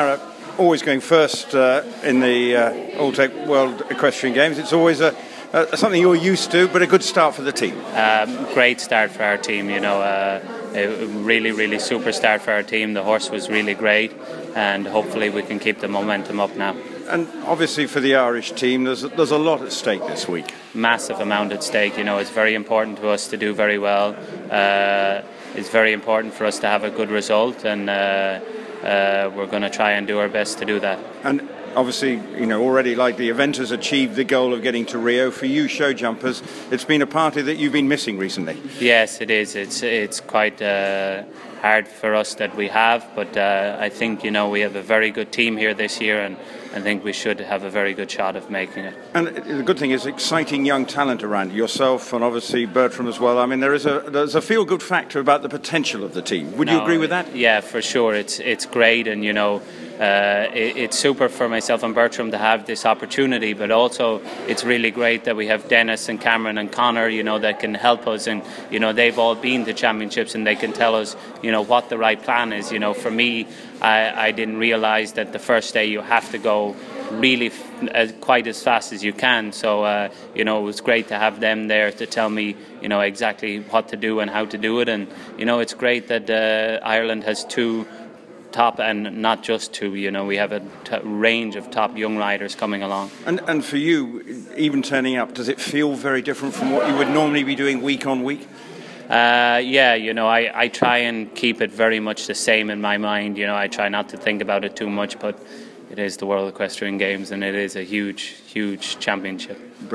Barra always going first in the Alltech World Equestrian Games. It's always something you're used to, but a good start for the team. Great start for our team, a really super start for our team. The horse was really great, and hopefully we can keep the momentum up now. And obviously for the Irish team, there's a lot at stake this week. Massive amount at stake. It's very important to us to do very well. It's very important for us to have a good result, and we're going to try and do our best to do that. And obviously, already like the event has achieved the goal of getting to Rio. For you show jumpers, it's been a party that you've been missing recently. Yes, it is. It's quite hard for us that we have, but I think we have a very good team here this year, and I think we should have a very good shot of making it. And the good thing is exciting young talent around yourself, and obviously Bertram as well. I mean, there's a feel-good factor about the potential of the team. Would you agree with that? Yeah, for sure. It's great, and it's super for myself and Bertram to have this opportunity, but also it's really great that we have Dennis and Cameron and Connor, that can help us, and they've all been to championships and they can tell us what the right plan is. For me, I didn't realise that the first day you have to go really quite as fast as you can, so it was great to have them there to tell me exactly what to do and how to do it. And it's great that Ireland has two top, and not just two, we have a range of top young riders coming along. And for you, even turning up, does it feel very different from what you would normally be doing week on week? I try and keep it very much the same in my mind. I try not to think about it too much, but it is the World Equestrian Games, and it is a huge championship.